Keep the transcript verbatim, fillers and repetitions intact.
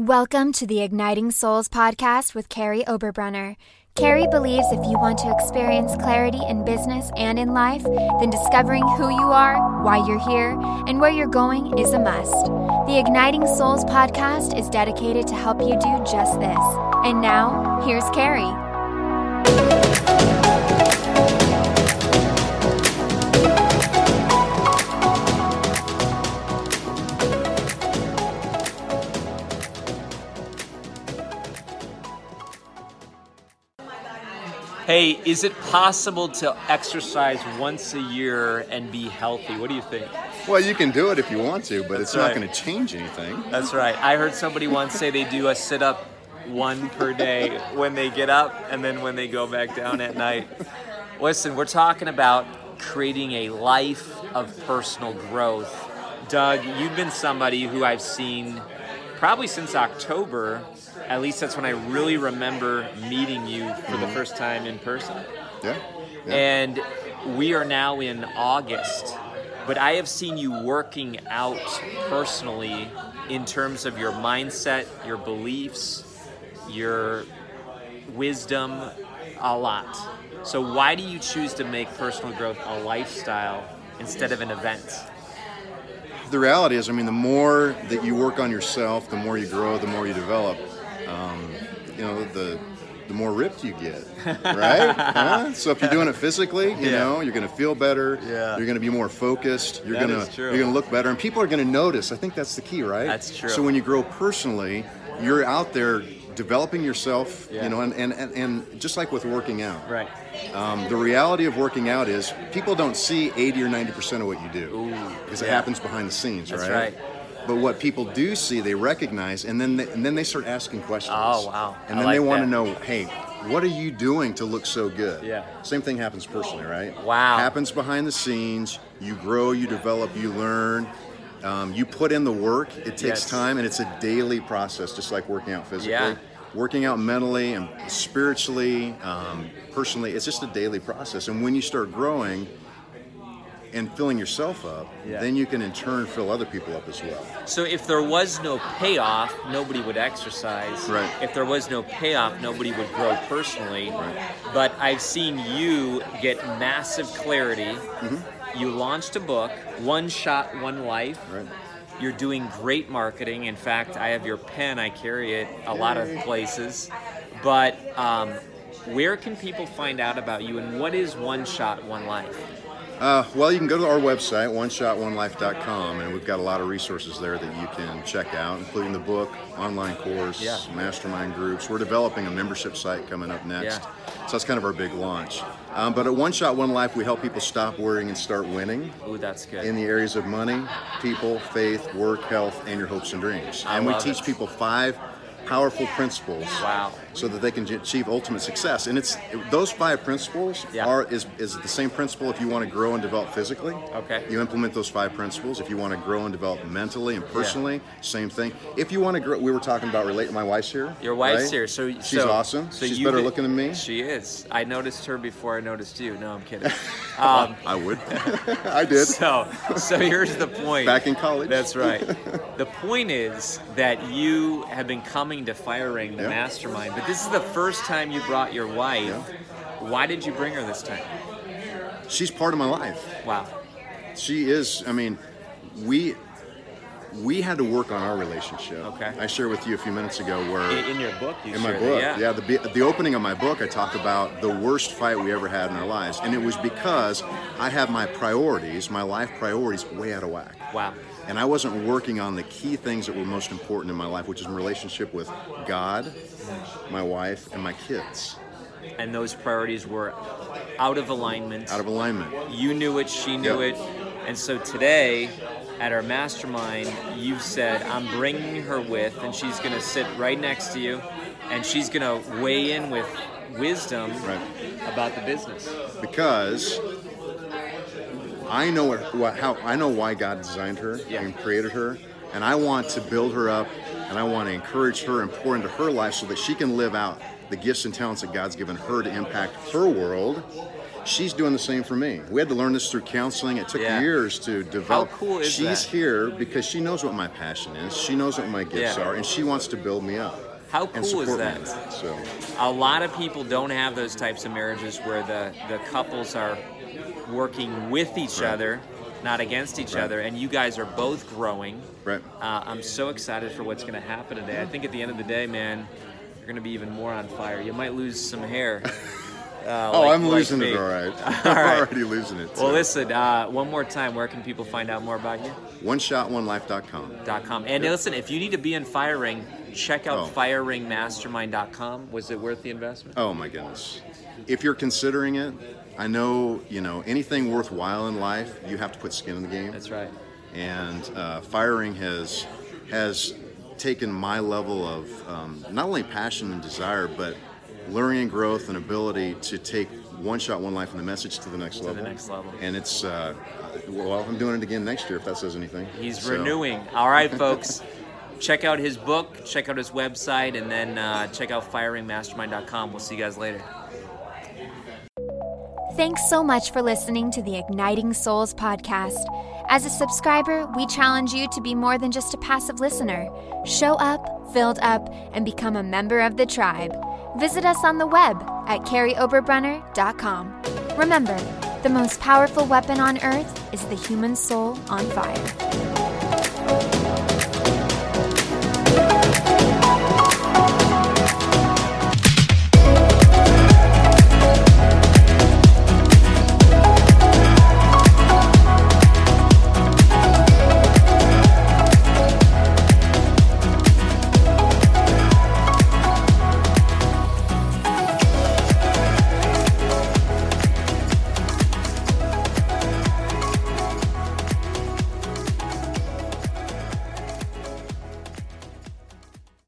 Welcome to the Igniting Souls podcast with Carrie Oberbrunner. Carrie believes if you want to experience clarity in business and in life, then discovering who you are, why you're here, and where you're going is a must. The Igniting Souls podcast is dedicated to help you do just this. And now, here's Carrie. Hey, is it possible to exercise once a year and be healthy? What do you think? Well, you can do it if you want to, but That's it's right. not going to change anything. That's right. I heard somebody once say they do a sit-up one per day when they get up and then when they go back down at night. Listen, we're talking about creating a life of personal growth. Doug, you've been somebody who I've seen probably since October. At least that's when I really remember meeting you for the first time in person. Yeah. yeah. And we are now in August, but I have seen you working out personally in terms of your mindset, your beliefs, your wisdom, a lot. So why do you choose to make personal growth a lifestyle instead of an event? The reality is, I mean, the more that you work on yourself, the more you grow, the more you develop. Um, you know, the the more ripped you get, right? Huh? So if you're doing it physically, you Yeah. know, you're going to feel better. Yeah. You're going to be more focused. You're That going is to true. you're going to look better, and people are going to notice. I think that's the key, right? That's true. So when you grow personally, you're out there developing yourself. Yeah. You know, and, and, and, and just like with working out, Right. um, the reality of working out is people don't see eighty or ninety percent of what you do because it yeah. happens behind the scenes, That's right? right. But what people do see, they recognize, and then they, and then they start asking questions. Oh, wow. And I then they like want that. to know, hey, what are you doing to look so good? Yeah. Same thing happens personally, right? Wow. Happens behind the scenes. You grow, you develop, you learn. Um, you put in the work. It takes Yes. time, and it's a daily process, just like working out physically. Yeah. Working out mentally and spiritually, um, personally, it's just a daily process. And when you start growing and filling yourself up, Yeah. then you can in turn fill other people up as well. So if there was no payoff, nobody would exercise. Right. If there was no payoff, nobody would grow personally. Right. But I've seen you get massive clarity. Mm-hmm. You launched a book, One Shot, One Life. Right. You're doing great marketing. In fact, I have your pen. I carry it a lot of places. But um, where can people find out about you, and what is One Shot, One Life? Uh, well, you can go to our website, one shot one life dot com, and we've got a lot of resources there that you can check out, including the book, online course, Yeah. mastermind groups. We're developing a membership site coming up next. Yeah. So that's kind of our big launch. Um, but at One Shot, One Life, we help people stop worrying and start winning Ooh, that's good. in the areas of money, people, faith, work, health, and your hopes and dreams. I and we love teach it. people five powerful principles Wow. so that they can achieve ultimate success. And it's those five principles Yeah. are is, is the same principle if you want to grow and develop physically. Okay. You implement those five principles. If you want to grow and develop mentally and personally, same thing. If you want to grow, we were talking about relate. My wife's here. Your wife's right? here, so she's so, awesome. So she's you better did- looking than me. She is. I noticed her before I noticed you. No, I'm kidding. Um, I would. I did. so, so here's the point. Back in college. That's right. The point is that you have been coming to Fire Ring, the Yeah. mastermind, but this is the first time you brought your wife. Yeah. Why did you bring her this time? She's part of my life. Wow. She is. I mean, we we had to work on our relationship. Okay. I shared with you a few minutes ago where. In, in your book, you In my shared book, that, yeah, the the opening of my book, I talk about the worst fight we ever had in our lives, and it was because I had my priorities, my life priorities, way out of whack, Wow. and I wasn't working on the key things that were most important in my life, which is my relationship with God, my wife, and my kids. And those priorities were out of alignment. Out of alignment. You knew it, she knew Yep. it. And so today, at our mastermind, you've said, I'm bringing her with, and she's going to sit right next to you, and she's going to weigh in with wisdom Right. about the business. Because I know what, what how I know why God designed her Yeah. and created her, and I want to build her up, and I want to encourage her and pour into her life so that she can live out the gifts and talents that God's given her to impact her world she's doing the same for me. We had to learn this through counseling. It took Yeah. years to develop. How cool is she's that? here because she knows what my passion is. She knows what my gifts Yeah. are, and she wants to build me up. How and cool is support me that? in that. So A lot of people don't have those types of marriages where the, the couples are working with each Right. other, not against each Right. other, and you guys are both growing. right. Uh, I'm so excited for what's going to happen today. I think at the end of the day, man, you're going to be even more on fire. You might lose some hair. Uh, Oh, like- I'm like losing me. it, all right. All I'm right. already losing it. Well, so. listen, uh, one more time, where can people find out more about you? one shot one life dot com. Dot com. And listen, if you need to be in Fire Ring, check out Oh. fire ring mastermind dot com. Was it worth the investment? Oh my goodness. If you're considering it, I know, you know, anything worthwhile in life, you have to put skin in the game. That's right. And uh, Fire Ring has has taken my level of um, not only passion and desire, but learning and growth and ability to take One Shot, One Life and the message to the next To level. the next level. And it's, uh, well, I'm doing it again next year if that says anything. He's So, renewing. All right, folks. Check out his book, check out his website, and then uh, check out fire ring mastermind dot com. We'll see you guys later. Thanks so much for listening to the Igniting Souls podcast. As a subscriber, we challenge you to be more than just a passive listener. Show up, filled up, and become a member of the tribe. Visit us on the web at carrie oberbrunner dot com. Remember, the most powerful weapon on earth is the human soul on fire.